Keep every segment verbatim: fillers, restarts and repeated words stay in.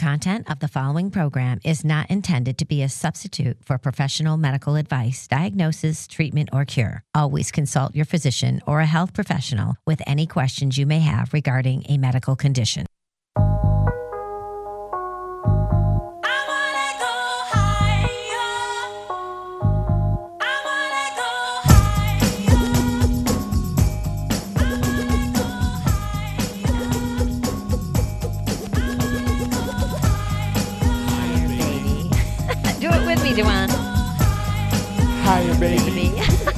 content of the following program is not intended to be a substitute for professional medical advice, diagnosis, treatment, or cure. Always consult your physician or a health professional with any questions you may have regarding a medical condition. Dewan. Higher, baby.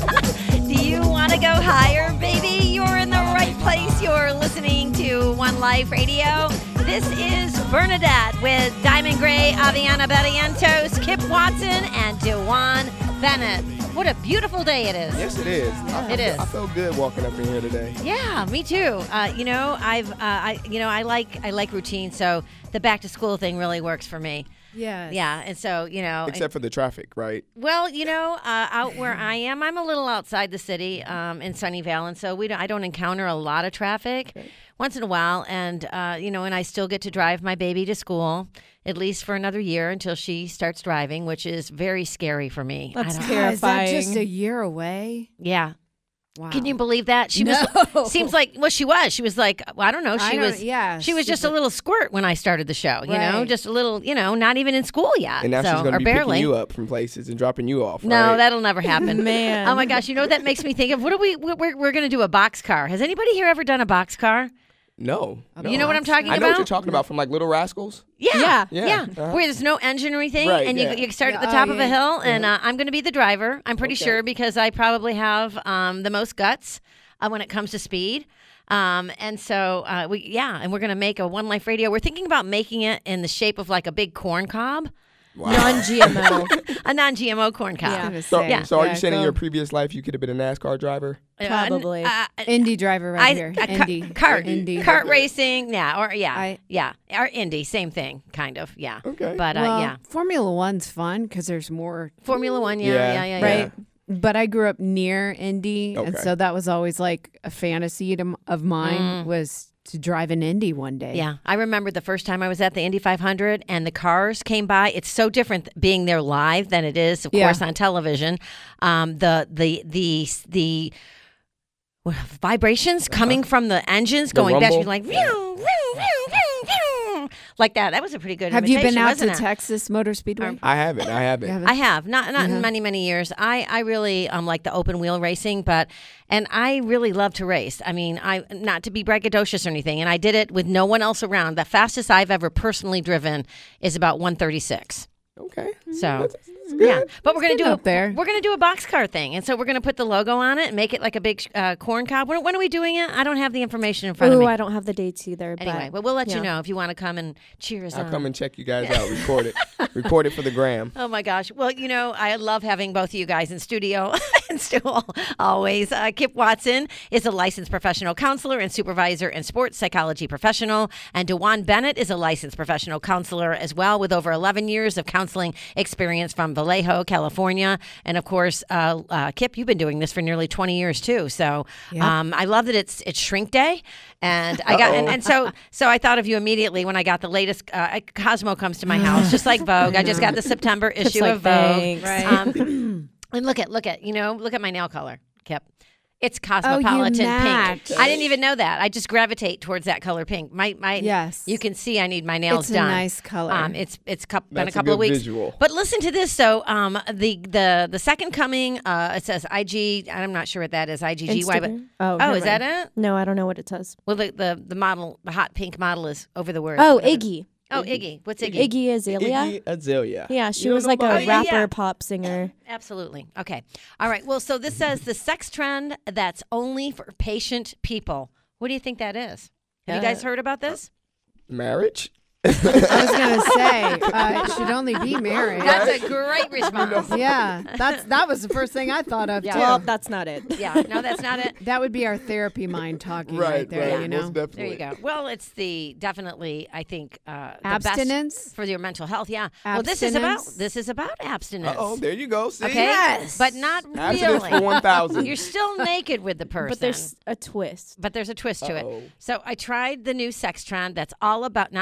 Do you want to go higher, baby? You're in the right place. You're listening to One Life Radio. This is Bernadette with Diamond Gray, Aviana Barrientos, Kip Watson, and Dewan Bennett. What a beautiful day it is. Yes, it is. I, it I, is. I felt good walking up in here today. Yeah, me too. Uh, you know, I've, uh, I, you know, I like, I like routine. So the back to school thing really works for me. Yeah. Yeah, and so, you know. Except for the traffic, right? Well, you know, uh, out where I am, I'm a little outside the city um, in Sunnyvale, and so we don't, I don't encounter a lot of traffic okay. once in a while. And, uh, you know, and I still get to drive my baby to school, at least for another year until she starts driving, which is very scary for me. That's I don't terrifying. Is that just a year away? Yeah. Wow. Can you believe that? She no. was seems like well she was. She was like well, I don't know. She I don't, was yeah. She was just a little squirt when I started the show, you right. know, just a little, you know, not even in school yet. And now so, she's going to or be barely. picking you up from places and dropping you off, No, right? that'll never happen. Man. Oh my gosh, you know what that makes me think of? What are we we're we're going to do a box car. Has anybody here ever done a box car? No. You know what I'm talking I about? know what you're talking about from like Little Rascals. Yeah, yeah, yeah. yeah. Uh-huh. Where there's no engine or anything, Right, and you yeah. you start at the Yeah, top oh, of a yeah. hill, and uh, I'm going to be the driver. I'm pretty Okay. sure because I probably have um, the most guts uh, when it comes to speed. Um, and so uh, we yeah, and we're going to make a One Life Radio. We're thinking about making it in the shape of like a big corn cob. Wow. Non-G M O. A non-G M O corn cob. Yeah. So, Yeah. so are Yeah, you saying in go. your previous life you could have been a NASCAR driver? Uh, Probably. uh, Indy driver right I, here. uh, Indy. Car, cart, Indy. kart racing, yeah, or yeah, I- yeah, or Indy, same thing, kind of, yeah. Okay. But uh, well, yeah, Formula One's fun because there's more. Formula One, yeah, Yeah, yeah, yeah, yeah. Right. But I grew up near Indy, and Okay. so that was always like a fantasy to, of mine was to drive an Indy one day. Yeah, I remember the first time I was at the Indy five hundred and the cars came by. It's so different being there live than it is, of Yeah. course, on television. Um, the the the the well, vibrations coming from the engines The going back, rumble? like "Meow, meow, meow, meow, meow," like that. That was a pretty good. Have you been imitation, out to wasn't it? Texas Motor Speedway? I haven't. I haven't. You haven't? I have not not in Mhm. many many years. I I really um like the open wheel racing, but and I really love to race. I mean, I not to be braggadocious or anything, and I did it with no one else around. The fastest I've ever personally driven is about one thirty-six. Okay. So That's, that's good. yeah, but we're gonna good do a, up there. we're gonna do a boxcar thing, and so we're gonna put the logo on it and make it like a big uh, corn cob. When, when are we doing it? I don't have the information in front of Ooh, me. I don't have the dates either. Anyway, but, well, we'll let you yeah. know if you want to come and cheer us I'll on. come and check you guys out. Record it. Record it for the gram. Oh my gosh. Well, you know, I love having both of you guys in studio and still always. Uh, Kip Watson is a licensed professional counselor and supervisor and sports psychology professional. And Dewan Bennett is a licensed professional counselor as well with over eleven years of counseling experience from Vallejo, California. And of course, uh, uh, Kip, you've been doing this for nearly twenty years too. So Yeah. um, I love that it's it's Shrink Day. And I got and, and so so I thought of you immediately when I got the latest. Uh, Cosmo comes to my house, just like Vogue. I just got the September issue like, of Vogue. thanks. Right. Um, and look at look at you know look at my nail color, Kip. It's cosmopolitan match. pink. I didn't even know that. I just gravitate towards that color pink. My my Yes. You can see I need my nails It's a done. nice color. Um, it's it's cou- been a That's a couple of good weeks. visual. But listen to this. So um the the the second coming uh it says I G. I'm not sure what that is. I G G Y. But Instagram? Oh, oh, never is that mind. it? No, I don't know what it says. Well, the the the model, the hot pink model is over the word. Oh, whatever. Iggy. Oh, Iggy. What's Iggy? Iggy Azalea. Iggy Azalea. Yeah, she You don't was know like a about Oh, Iggy? yeah, rapper, yeah. pop singer. Absolutely. Okay. All right. Well, so this says the sex trend that's only for patient people. What do you think that is? Have you guys heard about this? Marriage? I was gonna say uh, it should only be marriage. That's a great response. Yeah, that's that was the first thing I thought of Yeah. too. Well, that's not it. Yeah. No, that's not it. That would be our therapy mind talking right, Right, there. right. You know, Most There definitely. you go. Well, it's the definitely, I think, uh, the abstinence. best for your mental health. Yeah. Well, this is about Abstinence. this is about abstinence. Oh, there you go. See? Okay. Yes. But not Abstinence really. for one thousand. You're still naked with the person. But there's a twist. But there's a twist to Uh-oh. it. So I tried the new sex trend that's all about, not me, I'm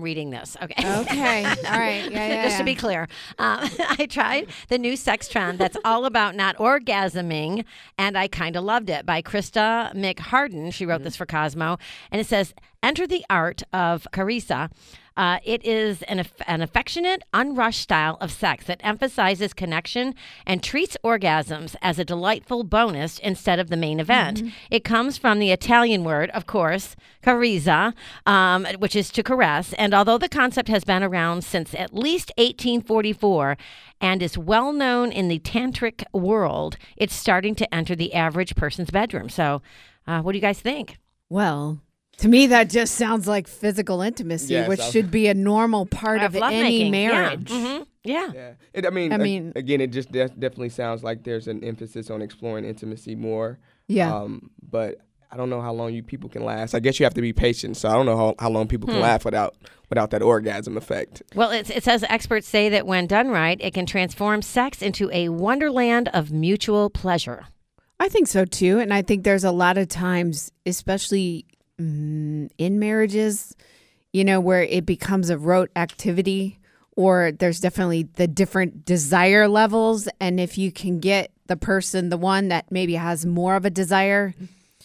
reading this. Okay. Okay. All right. Yeah, yeah. Just to be yeah. clear, um, I tried the new sex trend that's all about not orgasming, and I kind of loved it by Krista McHarden. She wrote this for Cosmo, and it says, "Enter the art of Carissa." Uh, it is an, aff- an affectionate, unrushed style of sex that emphasizes connection and treats orgasms as a delightful bonus instead of the main event. Mm-hmm. It comes from the Italian word, of course, carizza, um, which is to caress. And although the concept has been around since at least eighteen forty-four and is well known in the tantric world, it's starting to enter the average person's bedroom. So, uh, what do you guys think? Well, to me, that just sounds like physical intimacy, Yes, which I- should be a normal part of, any lovemaking. marriage. Yeah. Mhm. Yeah. Yeah. It, I mean, I a- mean- again, it just de- definitely sounds like there's an emphasis on exploring intimacy more. Yeah. Um, but I don't know how long you people can last. I guess you have to be patient. So I don't know how, how long people can last without without that orgasm effect. Well, it, it says experts say that when done right, it can transform sex into a wonderland of mutual pleasure. I think so too. And I think there's a lot of times, especially mm, in marriages, you know, where it becomes a rote activity, or there's definitely the different desire levels. And if you can get the person, the one that maybe has more of a desire,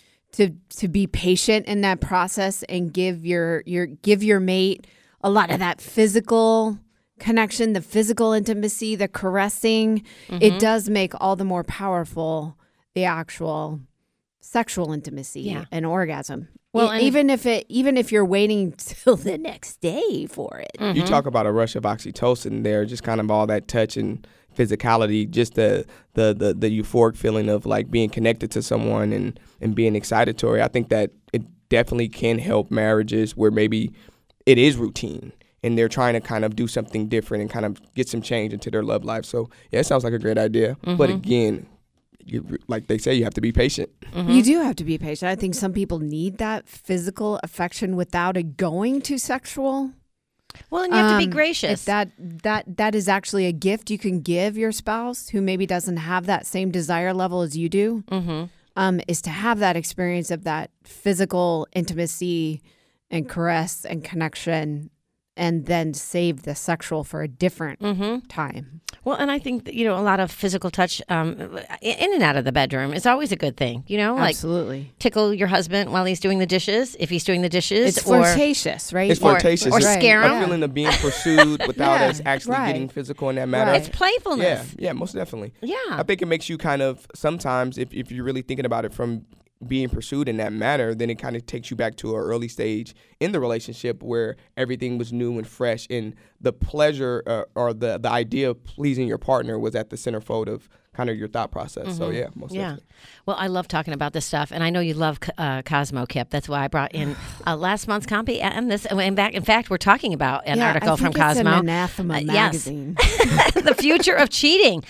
to to be patient in that process and give your your give your mate a lot of that physical connection, the physical intimacy, the caressing, it does make all the more powerful the actual sexual intimacy Yeah. and orgasm. Well, Well, and- even if it even if you're waiting till the next day for it. You talk about a rush of oxytocin there, just kind of all that touch and physicality, just the the the, the euphoric feeling of like being connected to someone and, and being excitatory. I think that it definitely can help marriages where maybe it is routine and they're trying to kind of do something different and kind of get some change into their love life. So yeah, it sounds like a great idea. But again, you, like they say, you have to be patient. You do have to be patient. I think some people need that physical affection without it going to sexual. Well, and you have to be Um, gracious. if that that that is actually a gift you can give your spouse who maybe doesn't have that same desire level as you do. mm-hmm. Um, is to have that experience of that physical intimacy and caress and connection, and then save the sexual for a different Mm-hmm. time. Well, and I think that, you know, a lot of physical touch um, in and out of the bedroom is always a good thing. You know, like Absolutely, tickle your husband while he's doing the dishes, if he's doing the dishes, it's or flirtatious, right? It's Or- flirtatious. or It's scare a 'em. feeling of being pursued without Yeah, us actually right. getting physical in that matter. Right. it's playfulness. Yeah, yeah, most definitely. Yeah. I think it makes you kind of sometimes, if, if you're really thinking about it from being pursued in that manner, then it kind of takes you back to an early stage in the relationship where everything was new and fresh, and the pleasure uh, or the the idea of pleasing your partner was at the centerfold of kind of your thought process. So yeah, most Yeah. definitely. Well, I love talking about this stuff, and I know you love uh, Cosmo, Kip. That's why I brought in uh, last month's copy and this. And back, in fact, we're talking about an Yeah, article I from think it's Cosmo. an Anathema Uh, yes. magazine. The future of cheating.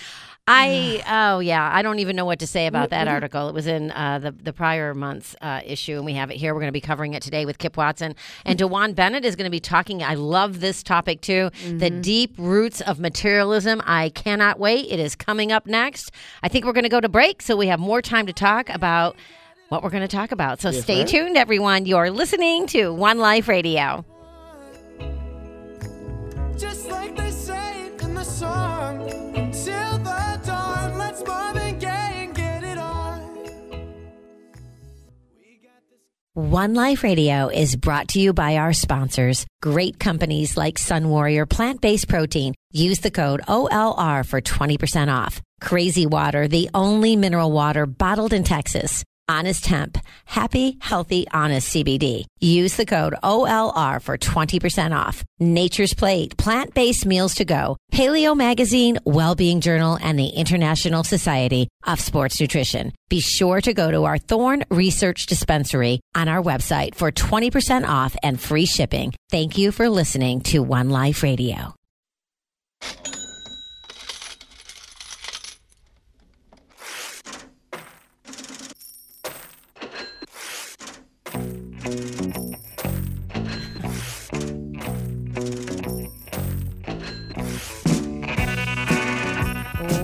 I oh yeah, I don't even know what to say about that article. It was in uh, the the prior month's uh, issue, and we have it here. We're going to be covering it today with Kip Watson, and DeJuan Bennett is going to be talking. I love this topic too, the deep roots of materialism. I cannot wait. It is coming up next. I think we're going to go to break, so we have more time to talk about what we're going to talk about. So stay ma'am. tuned, everyone. You're listening to One Life Radio. Just like they say in the song, until the dawn, let's Marvin Gaye and get it on. One Life Radio is brought to you by our sponsors, great companies like Sun Warrior Plant-Based Protein. Use the code O L R for twenty percent off. Crazy Water, the only mineral water bottled in Texas. Honest Hemp, happy, healthy, honest C B D. Use the code O L R for twenty percent off. Nature's Plate, plant-based meals to go. Paleo Magazine, Wellbeing Journal, and the International Society of Sports Nutrition. Be sure to go to our Thorne Research Dispensary on our website for twenty percent off and free shipping. Thank you for listening to One Life Radio.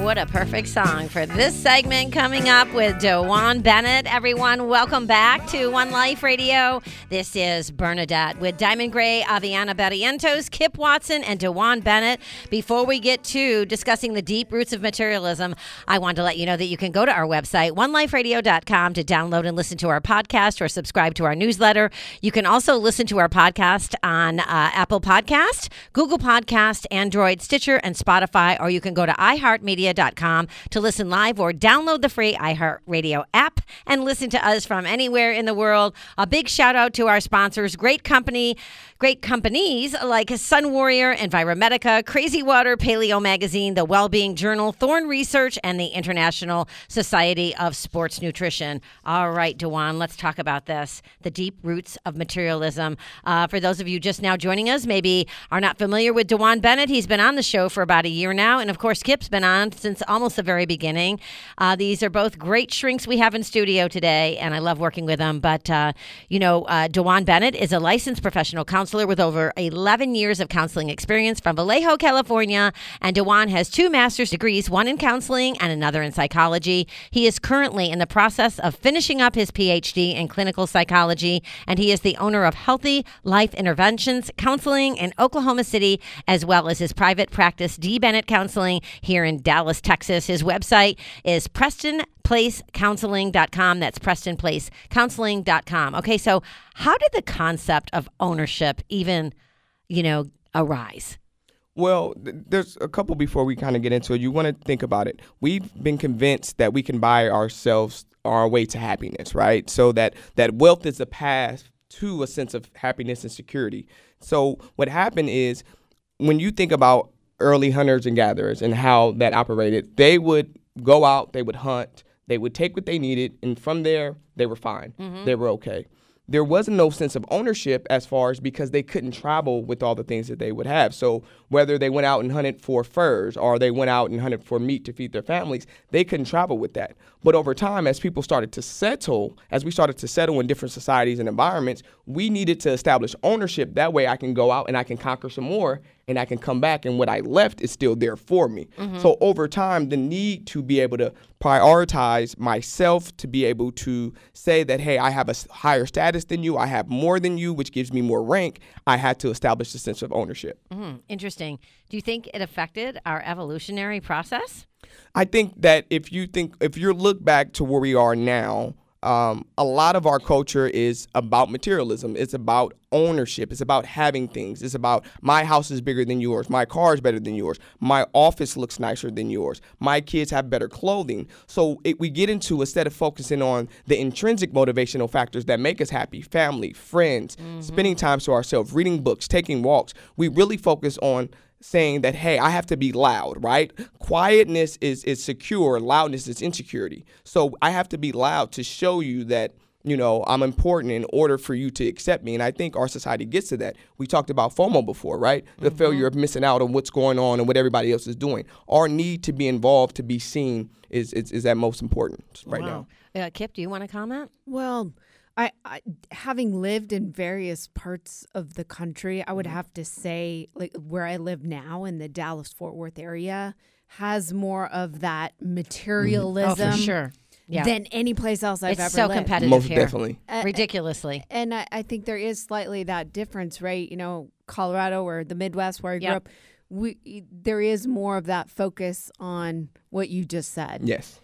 What a perfect song for this segment coming up with DeJuan Bennett. Everyone, welcome back to One Life Radio. This is Bernadette with Diamond Gray, Aviana Barrientos, Kip Watson, and DeJuan Bennett. Before we get to discussing the deep roots of materialism, I want to let you know that you can go to our website, one life radio dot com, to download and listen to our podcast or subscribe to our newsletter. You can also listen to our podcast on uh, Apple Podcast, Google Podcast, Android, Stitcher, and Spotify, or you can go to i heart media dot com to listen live or download the free iHeartRadio app and listen to us from anywhere in the world. A big shout out to our sponsors, great company, great companies like Sun Warrior, Enviromedica, Crazy Water, Paleo Magazine, the Wellbeing Journal, Thorn Research, and the International Society of Sports Nutrition. All right, DeJuan, let's talk about this, the deep roots of materialism. Uh, for those of you just now joining us, maybe are not familiar with DeJuan Bennett, he's been on the show for about a year now, and of course, Kip's been on since almost the very beginning. Uh, these are both great shrinks we have in studio today, and I love working with them. But, uh, you know, uh, DeJuan Bennett is a licensed professional counselor with over eleven years of counseling experience from Vallejo, California. And DeJuan has two master's degrees, one in counseling and another in psychology. He is currently in the process of finishing up his P H D in clinical psychology, and he is the owner of Healthy Life Interventions Counseling in Oklahoma City, as well as his private practice, D. Bennett Counseling, here in Dallas, Texas. His website is preston place counseling dot com. That's preston place counseling dot com. Okay, so how did the concept of ownership even, you know, arise? Well, th- there's a couple before we kind of get into it. You want to think about it. We've been convinced that we can buy ourselves our way to happiness, right? So that, that wealth is a path to a sense of happiness and security. So what happened is when you think about early hunters and gatherers and how that operated, they would go out, they would hunt, they would take what they needed, and from there, they were fine. Mm-hmm. They were okay. There wasn't no sense of ownership as far as because they couldn't travel with all the things that they would have. So whether they went out and hunted for furs or they went out and hunted for meat to feed their families, they couldn't travel with that. But over time, as people started to settle, as we started to settle in different societies and environments, we needed to establish ownership. That way I can go out and I can conquer some more and I can come back and what I left is still there for me. Mm-hmm. So over time, the need to be able to prioritize myself, to be able to say that, hey, I have a higher status than you, I have more than you, which gives me more rank, I had to establish a sense of ownership. Mm-hmm. Interesting. Do you think it affected our evolutionary process? I think that if you think, if you look back to where we are now, Um, a lot of our culture is about materialism. It's about ownership. It's about having things. It's about my house is bigger than yours. My car is better than yours. My office looks nicer than yours. My kids have better clothing. So it, we get into, instead of focusing on the intrinsic motivational factors that make us happy, family, friends, mm-hmm. spending time to ourselves, reading books, taking walks, we really focus on saying that, hey, I have to be loud, right? Quietness is, is secure. Loudness is insecurity. So I have to be loud to show you that, you know, I'm important in order for you to accept me. And I think our society gets to that. We talked about FOMO before, right? The mm-hmm. failure of missing out on what's going on and what everybody else is doing. Our need to be involved, to be seen is, is, is at most important right wow. now. Uh, Kip, do you want to comment? Well, I, I, having lived in various parts of the country, I would mm-hmm. have to say, like where I live now in the Dallas-Fort Worth area has more of that materialism mm-hmm. oh, for sure. yeah. than any place else I've it's ever so lived. competitive Most here. definitely. Uh, Ridiculously. And I, I think there is slightly that difference, right? You know, Colorado or the Midwest where I grew yep. up, we there is more of that focus on what you just said. Yes.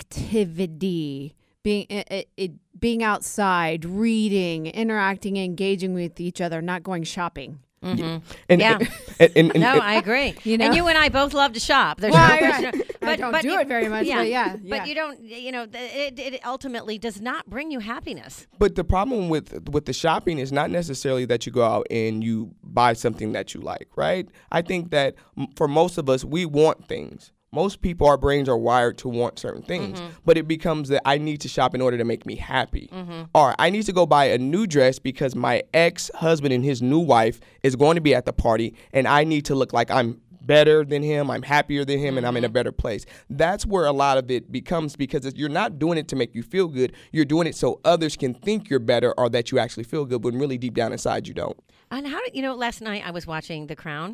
Activity. Being it, it, being outside, reading, interacting, engaging with each other, not going shopping. Mm-hmm. And, yeah. And, and, and, no, I agree. You know? And you and I both love to shop. There's well, no I, question. I, But, I don't but do you, it very much, yeah, but yeah. But yeah. you don't, you know, it, it ultimately does not bring you happiness. But the problem with with the shopping is not necessarily that you go out and you buy something that you like, right? I think that m- for most of us, we want things. Most people, our brains are wired to want certain things, mm-hmm. but it becomes that I need to shop in order to make me happy. Mm-hmm. Or I need to go buy a new dress because my ex-husband and his new wife is going to be at the party, and I need to look like I'm better than him, I'm happier than him, mm-hmm. and I'm in a better place. That's where a lot of it becomes, because you're not doing it to make you feel good. You're doing it so others can think you're better or that you actually feel good, when really deep down inside you don't. And how did, you know, last night I was watching The Crown.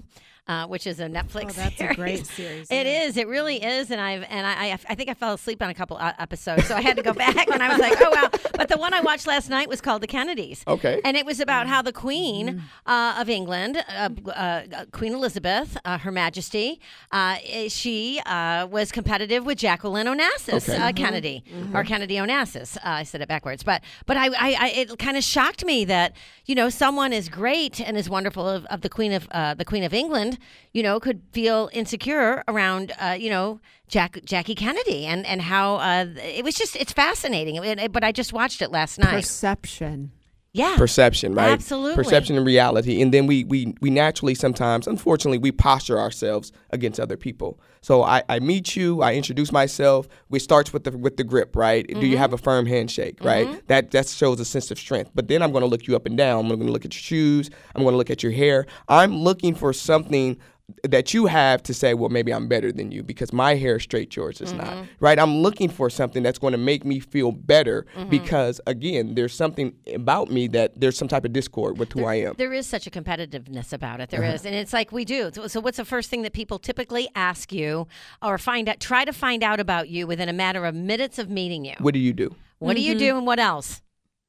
uh, which is a Netflix Oh, that's a series. great series, It yeah. is. It really is. And I've and I I I think I fell asleep on a couple uh, episodes, so I had to go back. And I was like, oh wow. But the one I watched last night was called The Kennedys. Okay. And it was about how the Queen uh, of England, uh, uh, Queen Elizabeth, uh, Her Majesty, uh, she uh, was competitive with Jacqueline Onassis Okay. uh, Kennedy, or Kennedy Onassis. Uh, I said it backwards, but but I, I, I it kind of shocked me that you know someone as great and as wonderful of, of the Queen of uh, the Queen of England, you know, could feel insecure around uh, you know Jack, Jackie Kennedy, and and how uh, it was just it's fascinating. It- it- but I just watched it last night. Perception. Yeah, Perception, right? Absolutely. Perception and reality. And then we we we naturally sometimes, unfortunately, we posture ourselves against other people. So I, I meet you, I introduce myself. It starts with the with the grip, right? Mm-hmm. Do you have a firm handshake, right? That that shows a sense of strength. But then I'm going to look you up and down. I'm going to look at your shoes. I'm going to look at your hair. I'm looking for something that you have to say, well, maybe I'm better than you because my hair is straight, yours is not, right? I'm looking for something that's going to make me feel better because, again, there's something about me that there's some type of discord with who I am. There is such a competitiveness about it. There is, and it's like we do. So, so what's the first thing that people typically ask you or find out? Try to find out about you within a matter of minutes of meeting you. What do you do? What do you do, and what else?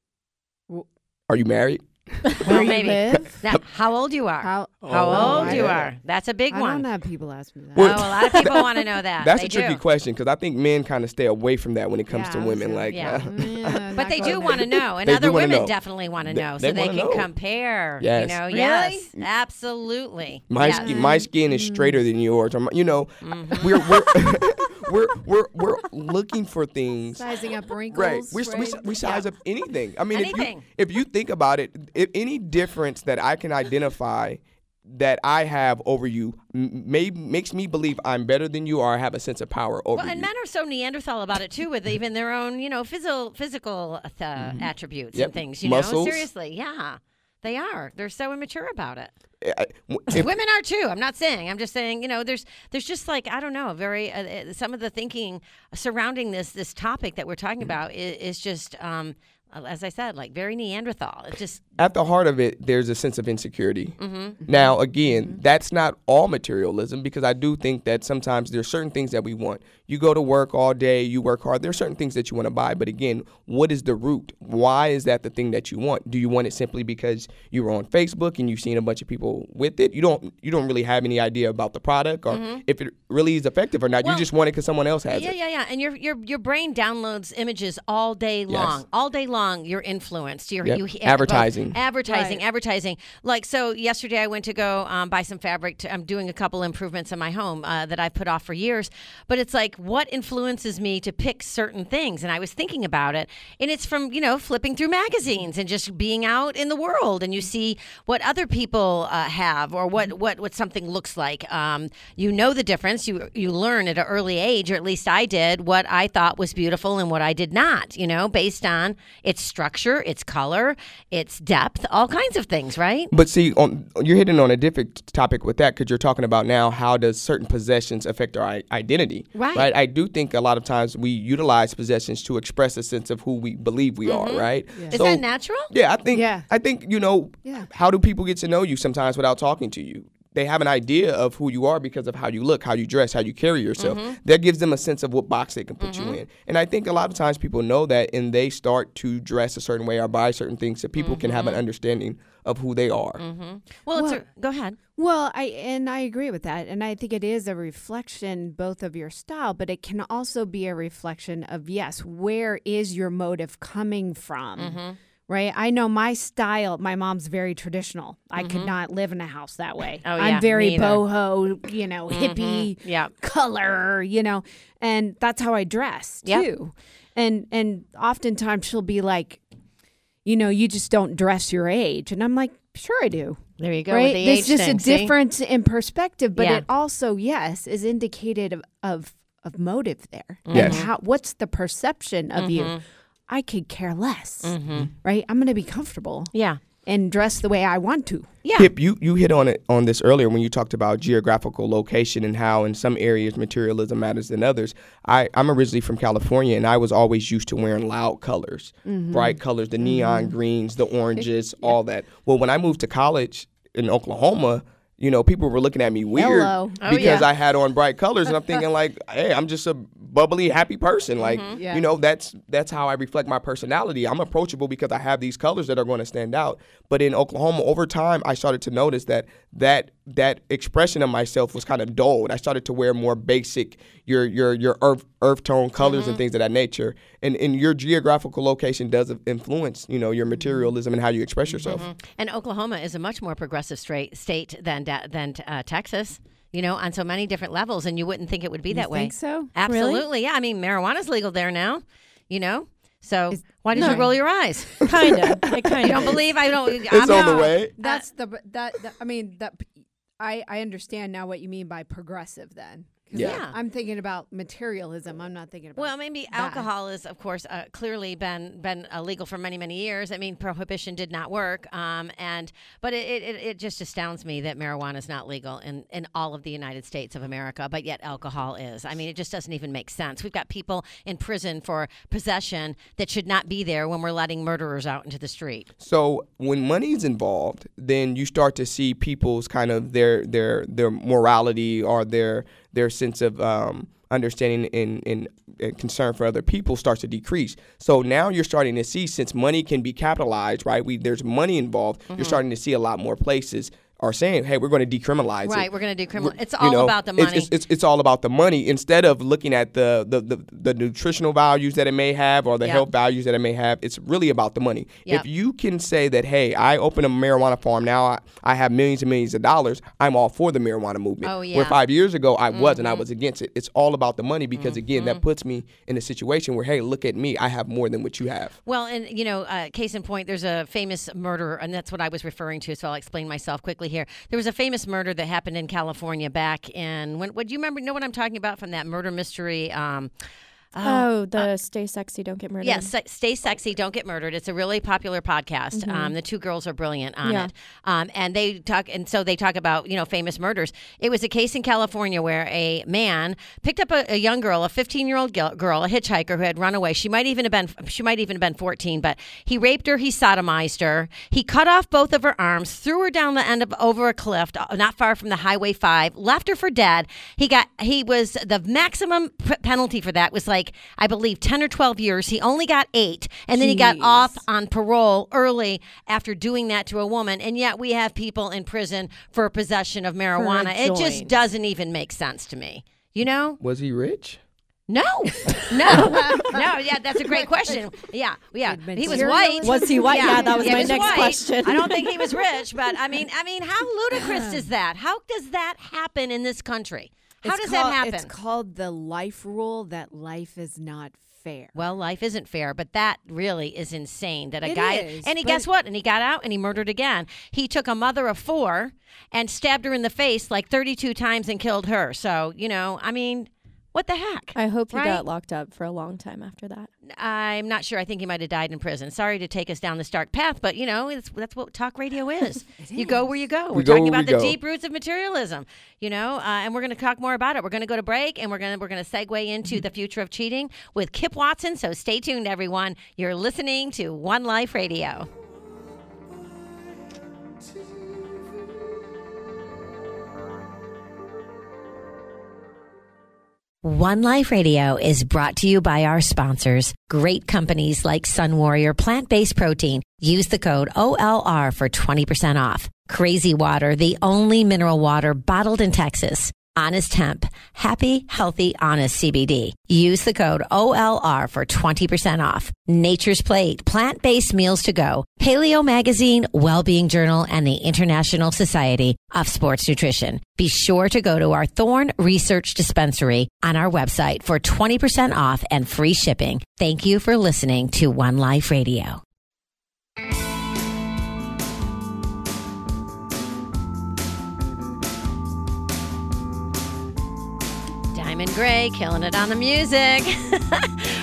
Are you married? Well, you maybe. live? Now, how old you are? How, How Oh, old I you don't- are? That's a big I one. don't have people ask me that. Oh, a lot of people want to know that. That's They a tricky do. question because I think men kind of stay away from that when it comes Yeah, to I was women. gonna- Like, Yeah. uh, Yeah, But not they do going want to there. know, and They other do wanna women know. definitely want to They- know, they so they wanna can know. compare. Yes. You know, Really? yes, absolutely. my yes. skin, my skin is straighter than yours. Or my- You know, Mm-hmm. we're we're, we're we're we're looking for things. Sizing up wrinkles. Right. We, we, right? we size up anything. I mean, Anything. if you if you think about it, if any difference that I can identify that I have over you m- may makes me believe I'm better than you or I have a sense of power over Well, you. and men are so Neanderthal about it too, with even their own, you know, physical physical uh, attributes Yep. and things. You Muscles. know, seriously, yeah, they are. They're so immature about it. I- if- Women are too. I'm not saying. I'm just saying. You know, there's there's just like I don't know. Very uh, uh, some of the thinking surrounding this this topic that we're talking about is, is just. Um, as I said, like very Neanderthal. It just at the heart of it, there's a sense of insecurity. Mm-hmm. Now, again, that's not all materialism because I do think that sometimes there's certain things that we want. You go to work all day, you work hard. There's certain things that you want to buy, but again, what is the root? Why is that the thing that you want? Do you want it simply because you were on Facebook and you've seen a bunch of people with it? You don't. You don't really have any idea about the product or if it really is effective or not. Well, you just want it because someone else has yeah, it. yeah, yeah. And your your your brain downloads images all day long. All day long, you're influenced. You're Yep. you Advertising. both advertising, Right. advertising. Like so, yesterday I went to go um, buy some fabric. To, I'm doing a couple improvements in my home uh, that I've put off for years. But it's like, what influences me to pick certain things? And I was thinking about it, and it's from you know flipping through magazines and just being out in the world, and you see what other people uh, have or what what what something looks like. Um, you know the difference. You you learn at an early age, or at least I did, what I thought was beautiful and what I did not. You know, based on its structure, its color, its depth, all kinds of things, right? But see, on, you're hitting on a different topic with that because you're talking about now how does certain possessions affect our i- identity, Right. Right. I do think a lot of times we utilize possessions to express a sense of who we believe we are, right? Is that natural? Yeah, I think. Yeah. I think you know. Yeah. How do people get to know you sometimes without talking to you? They have an idea of who you are because of how you look, how you dress, how you carry yourself. That gives them a sense of what box they can put you in. And I think a lot of times people know that and they start to dress a certain way or buy certain things so people can have an understanding of who they are. Well, it's Well- a, go ahead. Well, I and I agree with that, and I think it is a reflection both of your style, but it can also be a reflection of yes, where is your motive coming from? Mm-hmm. Right? I know my style. My mom's very traditional. I could not live in a house that way. Mm-hmm. Oh, yeah, I'm very me either. boho, you know, hippie, Yeah. color, you know, and that's how I dress Yep. too. And and oftentimes she'll be like, you know, you just don't dress your age, and I'm like, sure I do. There you go. Right? With the There's age just thing, a see? difference in perspective, but Yeah. it also, yes, is indicated of of, of motive there. Yes. And how, what's the perception of Mm-hmm. you? I could care less, right? I'm going to be comfortable Yeah. and dress the way I want to. Yeah. Kip, you, you hit on it on this earlier when you talked about geographical location and how in some areas materialism matters than others. I, I'm originally from California and I was always used to wearing loud colors, bright colors, the neon greens, the oranges, all that. Well, when I moved to college in Oklahoma, you know, people were looking at me weird Hello. Oh, because yeah. I had on bright colors, and I'm thinking like, hey, I'm just a bubbly, happy person. Like, Yeah. you know, that's that's how I reflect my personality. I'm approachable because I have these colors that are going to stand out. But in Oklahoma, over time, I started to notice that that that expression of myself was kind of dulled. I started to wear more basic, your your your earth earth tone colors and things of that nature. And and your geographical location does influence, you know, your materialism and how you express yourself. And Oklahoma is a much more progressive straight state than da- than uh, Texas. You know, on so many different levels, and you wouldn't think it would be that way. think so? Absolutely, yeah. I mean, marijuana's legal there now. You know, so Is- why did no. you roll your eyes? Kind of. It kind You of. don't believe I don't? It's I'm on the not- way. That's the that, that I mean that I I understand now what you mean by progressive then. 'Cause Yeah. I- Yeah. I'm thinking about materialism. I'm not thinking about Well, maybe that. alcohol is, of course, uh, clearly been been illegal for many many years. I mean, prohibition did not work, um, and but it, it it just astounds me that marijuana is not legal in in all of the United States of America, but yet alcohol is. I mean, it just doesn't even make sense. We've got people in prison for possession that should not be there when we're letting murderers out into the street. So when money's involved, then you start to see people's kind of their their their morality or their their sense of um, understanding and, and, and concern for other people starts to decrease. So now you're starting to see, since money can be capitalized, right? We there's money involved. You're starting to see a lot more places are saying, hey, we're going to decriminalize it. Right, we're going to decriminalize. It's You all know, about the it's- money. It's, it's, it's all about the money instead of looking at the, the, the, the nutritional values that it may have or the Yep. health values that it may have. It's really about the money. Yep. If you can say that, hey, I open a marijuana farm now, I, I have millions and millions of dollars, I'm all for the marijuana movement. Oh, Where yeah. five years ago, I wasn't. I Mhm. was against it. It's all about the money because, again, that puts me in a situation where, hey, look at me. I have more than what you have. Well, and you know, uh, case in point, there's a famous murder, and that's what I was referring to. So I'll explain myself quickly here. There was a famous murder that happened in California back in when? What do you remember? Know what I'm talking about from that murder mystery? Um, Oh, the Stay Sexy, Don't Get Murdered. Yes, Se- Stay Sexy, Don't Get Murdered. It's a really popular podcast. Mm-hmm. Um, the two girls are brilliant on Yeah. it. Um, and they talk, and so they talk about, you know, famous murders. It was a case in California where a man picked up a, a young girl, a fifteen-year-old girl, girl, a hitchhiker who had run away. She might even have been, she might even have been fourteen, but he raped her, he sodomized her, he cut off both of her arms, threw her down the end of over a cliff, uh, not far from the Highway five, left her for dead. He got, he was the maximum p- penalty for that was like, I believe, ten or twelve years. He only got eight. And then he got Jeez. off on parole early after doing that to a woman. And yet we have people in prison for possession of marijuana. It just joint. doesn't even make sense to me. You know? Was he rich? No, no, no. Yeah, that's a great question. Yeah, yeah. He was white. Was he white? Yeah, that was he my next white. question. I don't think he was rich, but I mean, I mean, how ludicrous is that? How does that happen in this country? How It's does called- that happen? It's called the life rule that life is not fair. Well, life isn't fair, but that really is insane that a It guy is, and he but- guess what? And he got out and he murdered again. He took a mother of four and stabbed her in the face like thirty-two times and killed her. So, you know, I mean, what the heck? I hope he Right? got locked up for a long time after that. I'm not sure. I think he might have died in prison. Sorry to take us down this dark path, but you know, it's, that's what talk radio is. you go where you go. We're go talking where about we the go. deep roots of materialism, you know, uh, and we're going to talk more about it. We're going to go to break, and we're going to we're going to segue into the future of cheating with Kip Watson. So stay tuned, everyone. You're listening to One Life Radio. One Life Radio is brought to you by our sponsors, great companies like Sun Warrior Plant-Based Protein. Use the code O L R for twenty percent off. Crazy Water, the only mineral water bottled in Texas. Honest Hemp, happy, healthy, honest C B D. Use the code O L R for twenty percent off. Nature's Plate, plant-based meals to go. Paleo Magazine, Wellbeing Journal, and the International Society of Sports Nutrition. Be sure to go to our Thorne Research Dispensary on our website for twenty percent off and free shipping. Thank you for listening to One Life Radio. Diamond Gray, killing it on the music.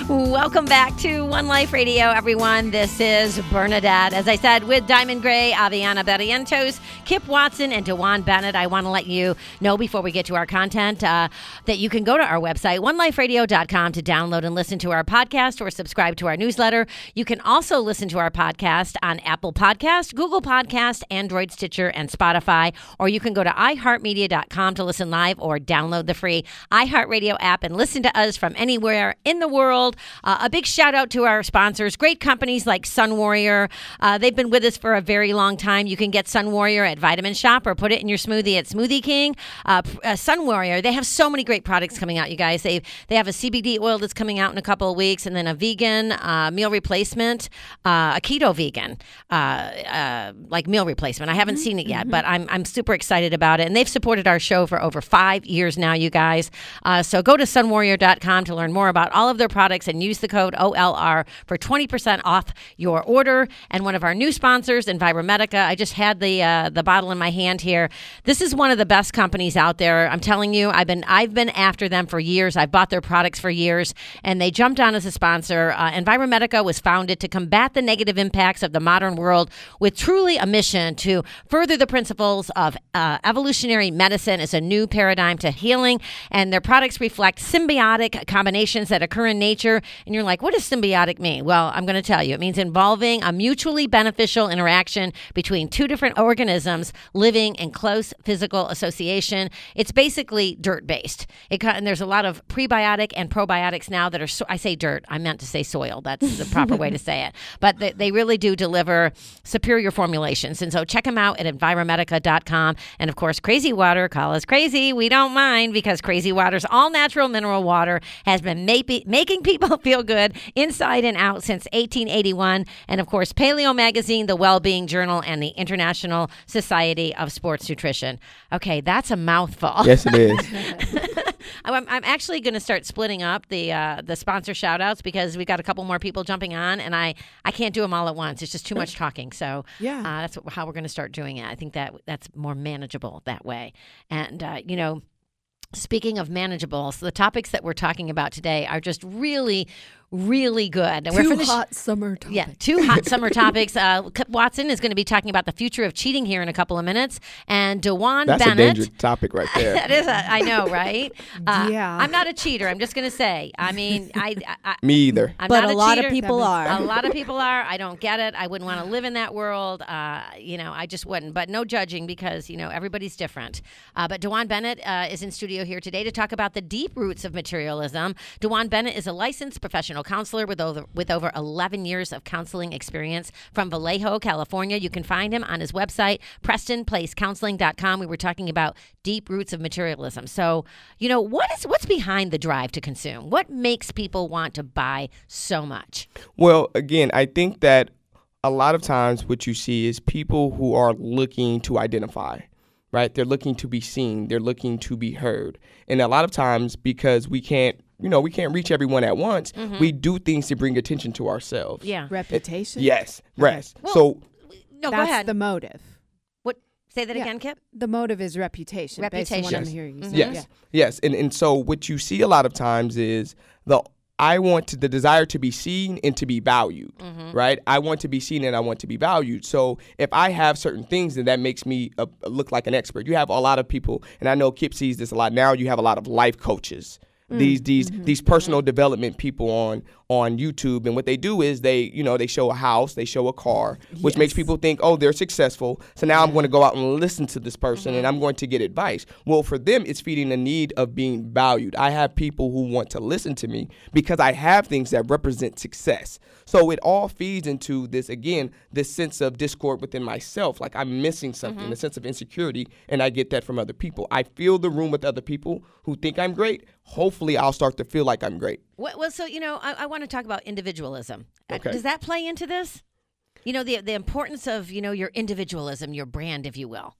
Welcome back to One Life Radio, everyone. This is Bernadette. As I said, with Diamond Gray, Aviana Barrientos, Kip Watson, and DeJuan Bennett. I want to let you know before we get to our content uh, that you can go to our website, one life radio dot com, to download and listen to our podcast or subscribe to our newsletter. You can also listen to our podcast on Apple Podcast, Google Podcast, Android, Stitcher, and Spotify. Or you can go to i heart media dot com to listen live or download the free iHeartRadio app and listen to us from anywhere in the world. Uh, a big shout out to our sponsors, great companies like Sun Warrior. Uh, they've been with us for a very long time. You can get Sun Warrior at Vitamin Shop or put it in your smoothie at Smoothie King. Uh, uh, Sun Warrior, they have so many great products coming out, you guys. They they have a C B D oil that's coming out in a couple of weeks, and then a vegan uh, meal replacement, uh, a keto vegan uh, uh, like meal replacement. I haven't mm-hmm. seen it yet, mm-hmm. but I'm I'm super excited about it. And they've supported our show for over five years now, you guys. Uh, so go to sun warrior dot com to learn more about all of their products and use the code O L R for twenty percent off your order. And one of our new sponsors, Enviromedica. I just had the uh, the bottle in my hand here. This is one of the best companies out there. I'm telling you, I've been I've been after them for years. I've bought their products for years, and they jumped on as a sponsor. Uh, Enviromedica was founded to combat the negative impacts of the modern world with truly a mission to further the principles of uh, evolutionary medicine as a new paradigm to healing. And their products reflect symbiotic combinations that occur in nature. And you're like, what does symbiotic mean? Well, I'm going to tell you. It means involving a mutually beneficial interaction between two different organisms living in close physical association. It's basically dirt-based. It, and there's a lot of prebiotic and probiotics now that are, so, I say dirt, I meant to say soil. That's the proper way to say it. But they, they really do deliver superior formulations. And so check them out at enviromedica dot com. And of course, Crazy Water, call us crazy. We don't mind, because Crazy Water's all-natural mineral water has been ma- making people feel good inside and out since eighteen eighty-one. And of course, Paleo Magazine, the Wellbeing Journal, and the International Society of Sports Nutrition. Okay, that's a mouthful. Yes, it is. I'm, I'm actually going to start splitting up the uh, the sponsor shout outs, because we've got a couple more people jumping on, and I, I can't do them all at once. It's just too much talking. So Yeah. uh, that's what, how we're going to start doing it. I think that that's more manageable that way. And, uh, you know, speaking of manageable, so the topics that we're talking about today are just really, really good. And we're Two finished- hot summer topics. Yeah, two hot summer topics. Uh, Kip Watson is going to be talking about the future of cheating here in a couple of minutes, and DeJuan That's Bennett. a dangerous topic right there. That is a, I know, right? Uh, Yeah. I'm not a cheater. I'm just going to say. I mean, I. I Me either. I'm But not a lot of cheater. people are. A lot of people are. I don't get it. I wouldn't want to live in that world. Uh, you know, I just wouldn't. But no judging, because, you know, everybody's different. Uh, but DeJuan Bennett uh, is in studio here today to talk about the deep roots of materialism. DeJuan Bennett is a licensed professional counselor with over, with over eleven years of counseling experience from Vallejo, California. You can find him on his website, preston place counseling dot com. We were talking about deep roots of materialism. So, you know, what is what's behind the drive to consume? What makes people want to buy so much? Well, again, I think that a lot of times what you see is people who are looking to identify, right? They're looking to be seen. They're looking to be heard. And a lot of times, because we can't, you know, we can't reach everyone at once, mm-hmm. we do things to bring attention to ourselves. Yeah. Reputation. Yes. Yes. Well, so No, That's go ahead. the motive. What? Say that Yeah. again, Kip. The motive is reputation. Based on what Reputation. I'm Yes. hearing you say. Mm-hmm. Yes, Yeah. yes, and and so what you see a lot of times is the I want to, the desire to be seen and to be valued, Mm-hmm. right? I want to be seen and I want to be valued. So if I have certain things, then that makes me uh, look like an expert. You have a lot of people, and I know Kip sees this a lot now. You have a lot of life coaches. These these Mm-hmm. these personal development people on on YouTube, and what they do is they you know they show a house, they show a car, which makes people think, oh, they're successful. So now I'm going to go out and listen to this person, Mm-hmm. and I'm going to get advice. Well, for them, it's feeding the need of being valued. I have people who want to listen to me because I have things that represent success. So it all feeds into this, again, this sense of discord within myself, like I'm missing something, Mm-hmm. a sense of insecurity, and I get that from other people. I fill the room with other people who think I'm great. Hopefully, I'll start to feel like I'm great. Well, well so, you know, I, I want to talk about individualism. Uh, Okay. Does that play into this? You know, the the importance of, you know, your individualism, your brand, if you will.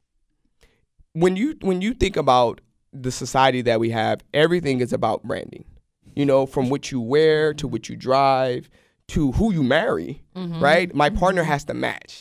When you when you think about the society that we have, everything is about branding. You know, from what you wear to what you drive to who you marry, Mm-hmm. right? My partner has to match.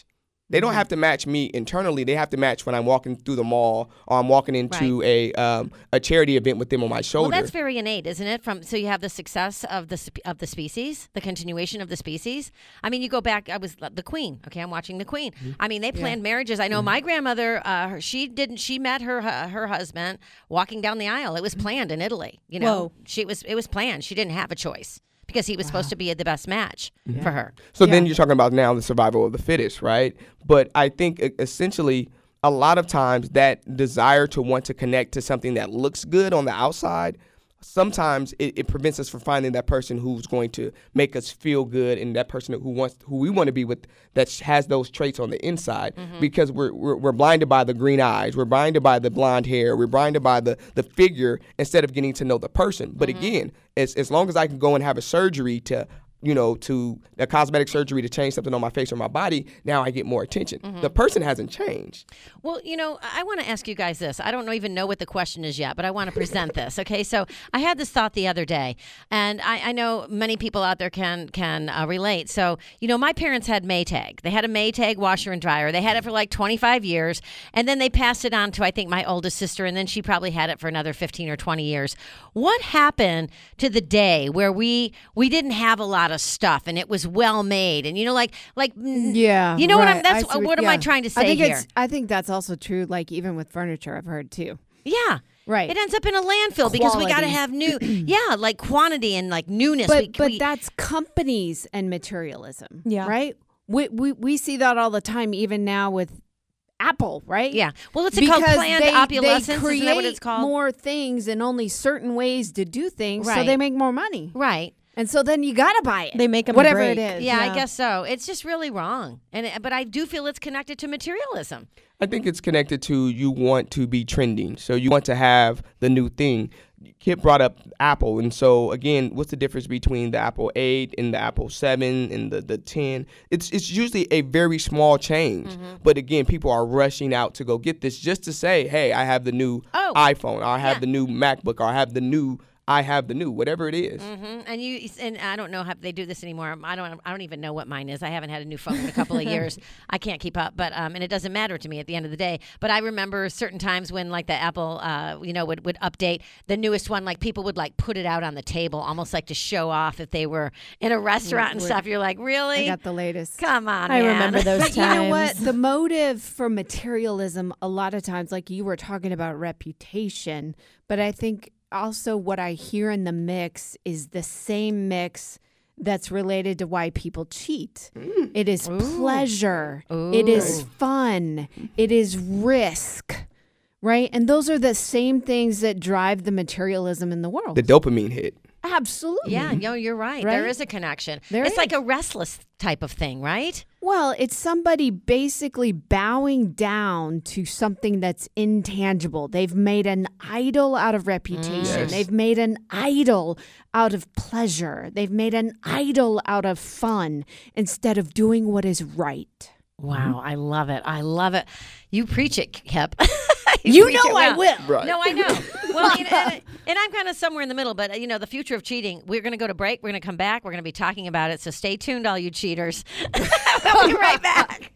They don't have to match me internally. They have to match when I'm walking through the mall or I'm walking into a um, a charity event with them on my shoulder. Well, that's very innate, isn't it? From so you have the success of the sp- of the species, the continuation of the species. I mean, you go back. I was the Queen. Okay, I'm watching the Queen. Mm-hmm. I mean, they planned marriages. I know my grandmother. Uh, her- she didn't. She met her hu- her husband walking down the aisle. It was planned in Italy. You know, Whoa. she was. It was planned. She didn't have a choice because he was supposed to be the best match for her. So then you're talking about now the survival of the fittest, right? But I think e- essentially a lot of times that desire to want to connect to something that looks good on the outside, sometimes it, it prevents us from finding that person who's going to make us feel good and that person who wants who we want to be with that has those traits on the inside because we're, we're we're blinded by the green eyes, we're blinded by the blonde hair, we're blinded by the the figure instead of getting to know the person. But again, as as long as I can go and have a surgery to you know, to a cosmetic surgery to change something on my face or my body, now I get more attention. The person hasn't changed. Well, you know, I want to ask you guys this. I don't know, even know what the question is yet, but I want to present this. Okay, so I had this thought the other day, and I, I know many people out there can can uh, relate. So, you know, my parents had Maytag. They had a Maytag washer and dryer. They had it for like twenty-five years, and then they passed it on to, I think, my oldest sister, and then she probably had it for another fifteen or twenty years. What happened to the day where we we didn't have a lot of stuff and it was well made, and you know, like like mm, Yeah, you know what I'm right. that's I see what am I yeah. trying to say I think here? It's, I think that's also true. Like even with furniture, I've heard too. Yeah. Right. It ends up in a landfill because we got to Quality. have new, yeah, like quantity and like newness. But we, but we, that's companies and materialism. Yeah. Right. We we we see that all the time, even now with Apple. Right. yeah. Well, it's called planned they, obsolescence. They create Isn't that what it's called? more things in only certain ways to do things, so Right. they make more money. Right. And so then you gotta buy it. They make 'em whatever break. it is. Yeah, I guess so. It's just really wrong, and it- but I do feel it's connected to materialism. I think it's connected to you want to be trending. So you want to have the new thing. Kip brought up Apple. And so, again, what's the difference between the Apple eight and the Apple seven and the, the ten? It's it's usually a very small change. But, again, people are rushing out to go get this just to say, hey, I have the new Oh, iPhone, or I have yeah. the new MacBook, or I have the new, I have the new, whatever it is. hmm And you and I don't know how they do this anymore. I don't. I don't even know what mine is. I haven't had a new phone in a couple of years. I can't keep up. But um, and it doesn't matter to me at the end of the day. But I remember certain times when like the Apple, uh, you know, would would update the newest one. Like people would like put it out on the table, almost like to show off if they were in a restaurant and we're- stuff. You're like, I really? got the latest. Come on, I man. remember those But times. you know what? The motive for materialism, a lot of times, like you were talking about reputation, but I think also what I hear in the mix is the same mix that's related to why people cheat. It is pleasure. It is fun. It is risk. Right? And those are the same things that drive the materialism in the world. The dopamine hit. Absolutely. Yeah, no, you're right. Right? There is a connection. There it's is. like a restless type of thing, right? Well, it's somebody basically bowing down to something that's intangible. They've made an idol out of reputation. Yes. They've made an idol out of pleasure. They've made an idol out of fun instead of doing what is right. Wow, I love it. I love it. You preach it, Kip. You preach know it I well. will. Right. No, I know. Well, you know, and, and I'm kind of somewhere in the middle, but uh, you know, the future of cheating. We're going to go to break. We're going to come back. We're going to be talking about it. So stay tuned, all you cheaters. We'll be right back.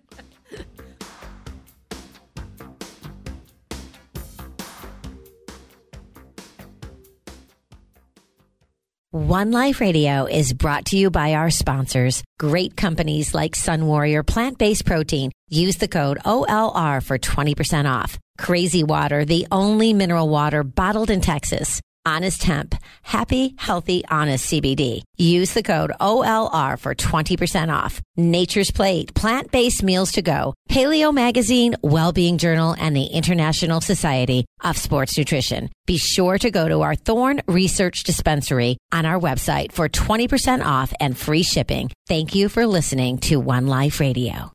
One Life Radio is brought to you by our sponsors, great companies like Sun Warrior Plant-Based Protein. Use the code O L R for twenty percent off. Crazy Water, the only mineral water bottled in Texas. Honest Hemp, happy, healthy, honest C B D. Use the code O L R for twenty percent off. Nature's Plate, plant-based meals to go. Paleo Magazine, Wellbeing Journal, and the International Society of Sports Nutrition. Be sure to go to our Thorne Research Dispensary on our website for twenty percent off and free shipping. Thank you for listening to One Life Radio.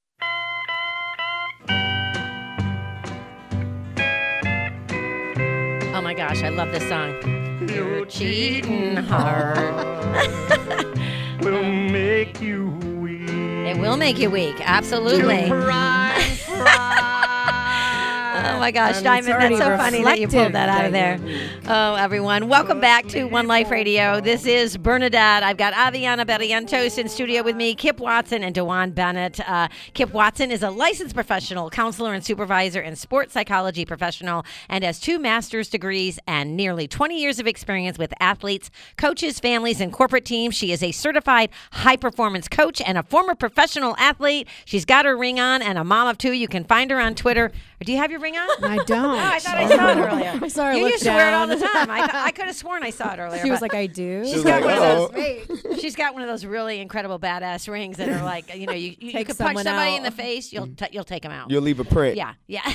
Oh my gosh, I love this song. You're cheating hard. will make you weak. It will make you weak, absolutely. Pride, pride. Oh my gosh, And Diamond, it's that's so already funny that you pulled reflective that out of there. Diamond. Oh, everyone, welcome back to One Life Radio. This is Bernadette. I've got Aviana Barrientos in studio with me, Kip Watson and DeJuan Bennett. Uh, Kip Watson is a licensed professional counselor and supervisor and sports psychology professional and has two master's degrees and nearly twenty years of experience with athletes, coaches, families, and corporate teams. She is a certified high-performance coach and a former professional athlete. She's got her ring on and a mom of two. You can find her on Twitter. Do you have your ring on? I don't. Oh, I thought I saw it earlier. I saw her You look used to wear it all down. the time. I, th- I could have sworn I saw it earlier. She was but like, I do. She she's was got like, one of "Uh-oh." those. She's got one of those really incredible badass rings that are like, you know, you, you, you Take could punch someone somebody out. in the face, you'll t- you'll take them out. You'll leave a print. Yeah, yeah.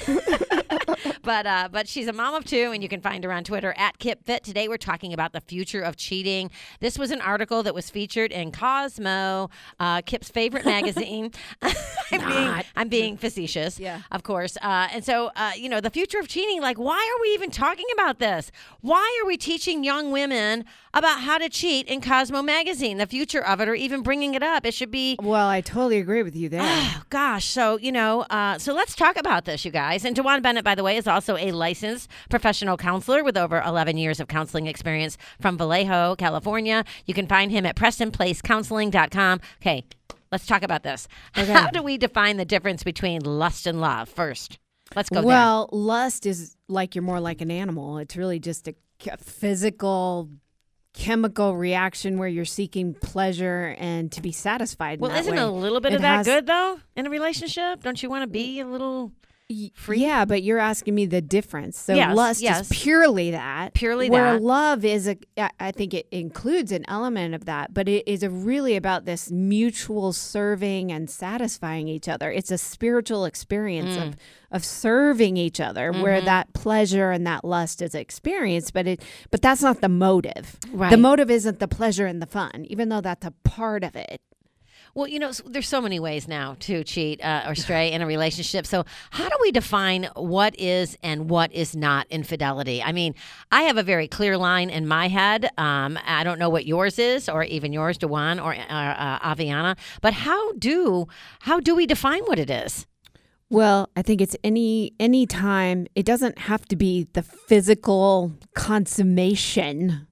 but uh, but she's a mom of two, and you can find her on Twitter at KipFit. Today we're talking about the future of cheating. This was an article that was featured in Cosmo, uh, Kip's favorite magazine. I'm, being, I'm being facetious, Yeah. of course. Uh, and so, uh, you know, the future of cheating, like, why are we even talking about this? Why are we teaching young women about how to cheat in Cosmo magazine, the future of it, or even bringing it up? It should be Well, I totally agree with you there. Oh, gosh. So, you know, uh, so let's talk about this, you guys. And DeJuan Bennett, by the way, is also a licensed professional counselor with over eleven years of counseling experience from Vallejo, California. You can find him at preston place counseling dot com. Okay, let's talk about this. How do we define the difference between lust and love first? Let's go Well, lust is like you're more like an animal. It's really just a c- physical, chemical reaction where you're seeking pleasure and to be satisfied. there. in Well, that isn't way. a little bit It of that has- good, though, in a relationship? Don't you want to be a little Y- free? Yeah, but you're asking me the difference. So Yes, lust yes. is purely that. Purely where that. love is a. I- I think it includes an element of that, but it is a really about this mutual serving and satisfying each other. It's a spiritual experience Mm. of of serving each other, where Mm-hmm. that pleasure and that lust is experienced. But it. But that's not the motive. Right. The motive isn't the pleasure and the fun, even though that's a part of it. Well, you know, s- there's so many ways now to cheat uh, or stray in a relationship. So, how do we define what is and what is not infidelity? I mean, I have a very clear line in my head. Um, I don't know what yours is, or even yours, DeJuan or uh, uh, Aviana. But how do how do we define what it is? Well, I think it's any any time. It doesn't have to be the physical consummation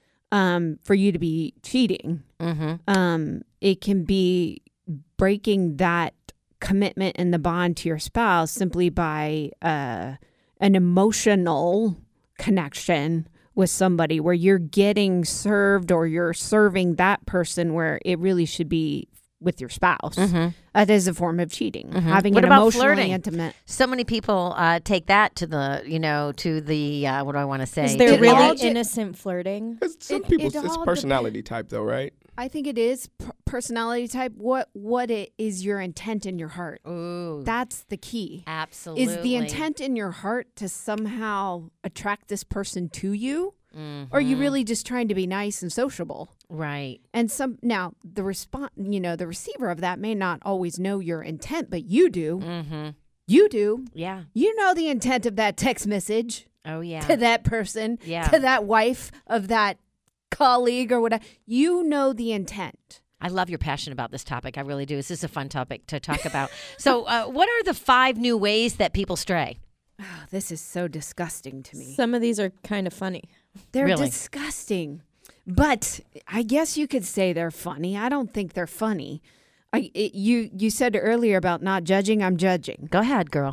um, for you to be cheating. Mm-hmm. Um, it can be breaking that commitment and the bond to your spouse simply by uh, an emotional connection with somebody where you're getting served or you're serving that person where it really should be with your spouse. Mm-hmm. That is a form of cheating. Having What an about emotionally flirting? intimate. So many people uh, take that to the, you know, to the uh, what do I want to say? Is there To the really edge. innocent flirting? It's some It- people, it it's all personality type though, right? I think it is p- personality type. What what it is your intent in your heart? Ooh, That's the key. absolutely. Is the intent in your heart to somehow attract this person to you? Or are you Mhm. really just trying to be nice and sociable? right? And some now the response, you know, the receiver of that may not always know your intent, but you do. Mm-hmm. You do. Yeah. You know the intent of that text message Oh yeah. to that person, Yeah. to that wife of that colleague or whatever. You know the intent. I love your passion about this topic. I really do. This is a fun topic to talk about. So, uh, what are the five new ways that people stray? Oh, this is so disgusting to me. Some of these are kind of funny. They're Really? disgusting. But I guess you could say they're funny. I don't think they're funny. I it, you you said earlier about not judging. I'm judging. Go ahead, girl.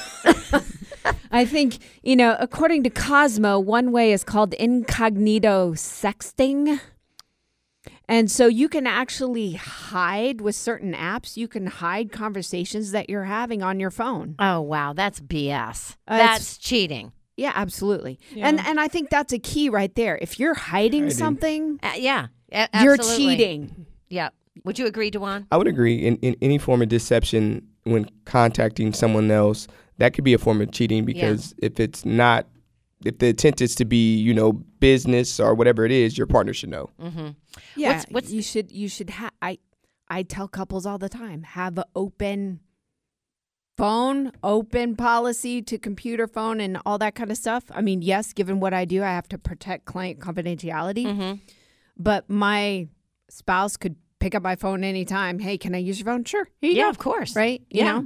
I think, you know, according to Cosmo, one way is called incognito sexting. And so you can actually hide with certain apps. You can hide conversations that you're having on your phone. Oh wow, that's B S. Uh, that's it's- cheating. Yeah, absolutely. And and I think that's a key right there. If you're hiding, Hiding. something, Uh, yeah, a- you're absolutely. cheating. Yeah. Would you agree, DeJuan? I would agree. In, in any form of deception when contacting someone else, that could be a form of cheating because if it's not, if the intent is to be, you know, business or whatever it is, your partner should know. Mm-hmm. Yeah, What's- what's- you should you should have. I I tell couples all the time, have an open phone, open policy to computer phone and all that kind of stuff. I mean, yes, given what I do, I have to protect client confidentiality. Mm-hmm. But my spouse could pick up my phone anytime. Hey, can I use your phone? Sure. Here you Yeah, go. of course. Right? You Yeah. know.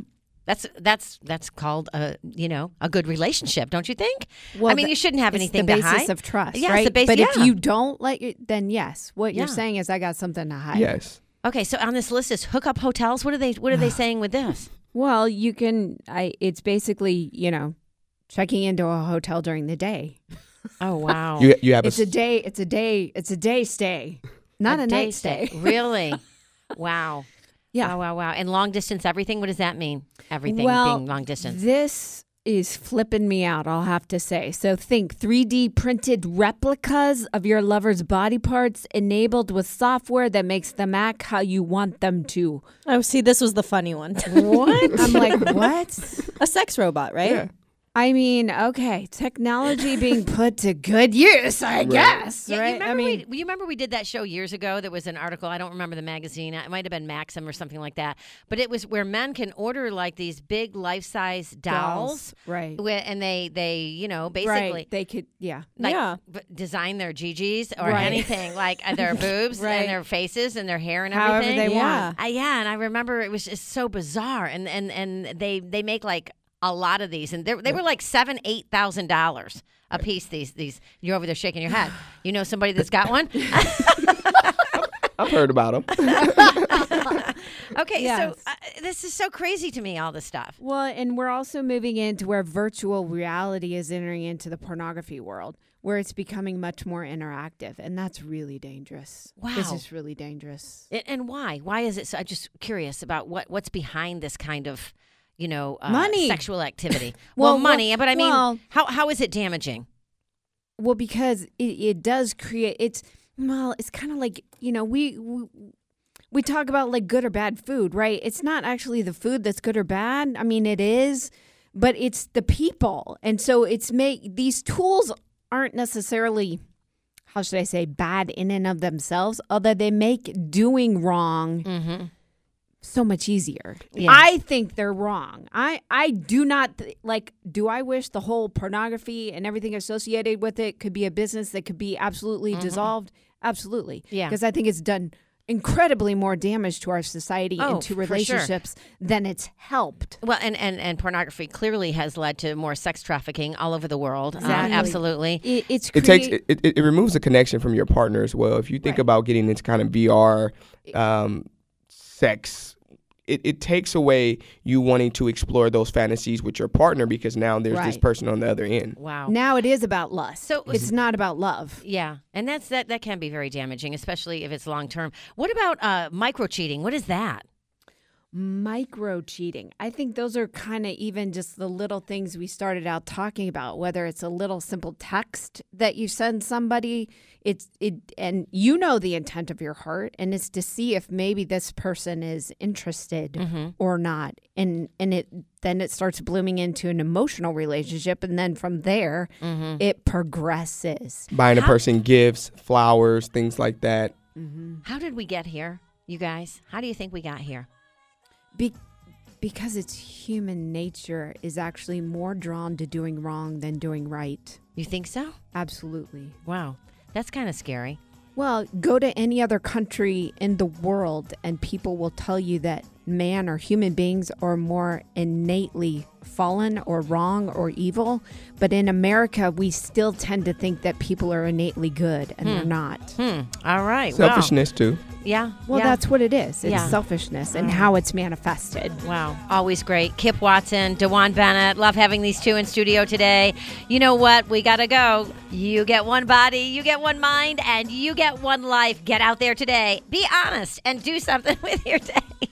That's that's that's called a you know a good relationship, don't you think? Well, I mean, the- you shouldn't have it's anything the to basis hide. of trust, Yeah, it's right? the base- but if yeah. you don't let you, then yes, what Yeah. you're saying is I got something to hide. Yes. Okay, so on this list is hookup hotels. What are they? What are they saying with this? Well, you can. I. It's basically you know, checking into a hotel during the day. Oh wow, You you have It's a, a day. It's a day. It's a day stay, not a, day night stay. Really? Wow. Yeah. Wow, wow, wow. And long distance everything. What does that mean? Everything well, being long distance. This is flipping me out, I'll have to say. So think three D printed replicas of your lover's body parts enabled with software that makes them act how you want them to. Oh, see, this was the funny one. What? I'm like, what? A sex robot, right? yeah. I mean, okay, technology being put to good use, I guess, Yeah, right? you remember I mean, we, you remember we did that show years ago. There was an article. I don't remember the magazine. It might have been Maxim or something like that. But it was where men can order like these big life-size dolls, right? wi- and they they you know basically Right. They could, yeah. like Yeah. v- design their G Gs or Right. anything like uh, their boobs Right. and their faces and their hair and However everything. they Yeah. want. Uh, yeah, and I remember it was just so bizarre, and and and they they make like a lot of these, and they they were like seven, eight thousand dollars a piece. These these you're over there shaking your head. You know somebody that's got one? I've heard about them. Okay, Yes. so uh, this is so crazy to me. All this stuff. Well, and we're also moving into where virtual reality is entering into the pornography world, where it's becoming much more interactive, and that's really dangerous. This Wow. is really dangerous. And, and why? Why is it so? I'm just curious about what what's behind this kind of, you know, uh, Money. sexual activity. well, Well, money, well- but I mean, well- how how is it damaging? Well, because it, it does create. It's well, it's kind of like you know we, we we talk about like good or bad food, right? It's not actually the food that's good or bad. I mean, it is, but it's the people, and so it's make these tools aren't necessarily, how should I say, bad in and of themselves, although they make doing wrong Mm-hmm. so much easier. Yeah. I think they're wrong. I, I do not th- like, do I wish the whole pornography and everything associated with it could be a business that could be absolutely dissolved? Absolutely. Yeah. Because I think it's done incredibly more damage to our society Oh, and to for sure. relationships than it's helped. Well, and, and, and pornography clearly has led to more sex trafficking all over the world. Uh, Exactly. absolutely. It, it's It takes create- it, it, it removes the connection from your partner as well. If you think Right. about getting into kind of V R um, sex, it, it takes away you wanting to explore those fantasies with your partner because now there's this Right. person on the other end. Wow. now it is about lust. So- it's not about love. Yeah, and that's that. That can be very damaging, especially if it's long term. What about uh, micro cheating? What is that? Micro cheating. I think those are kind of even just the little things we started out talking about, whether it's a little simple text that you send somebody, it's it and you know the intent of your heart, and it's to see if maybe this person is interested Mm-hmm. or not. And and it then it starts blooming into an emotional relationship, and then from there Mm-hmm. it progresses. Buying a How- person gifts, flowers, things like that. How did we get here, you guys? How do you think we got here? Be- because it's human nature is actually more drawn to doing wrong than doing right. You think so? Absolutely. Wow, that's kind of scary. Well, go to any other country in the world and people will tell you that man or human beings are more innately fallen or wrong or evil. But in America, we still tend to think that people are innately good, and they're not. Hmm. All right. Wow. Selfishness too. Yeah. Well, yeah. that's what it is. It's Yeah. selfishness and how it's manifested. Wow. Always great. Kip Watson, DeJuan Bennett. Love having these two in studio today. You know what? We got to go. You get one body, you get one mind, and you get one life. Get out there today. Be honest and do something with your day.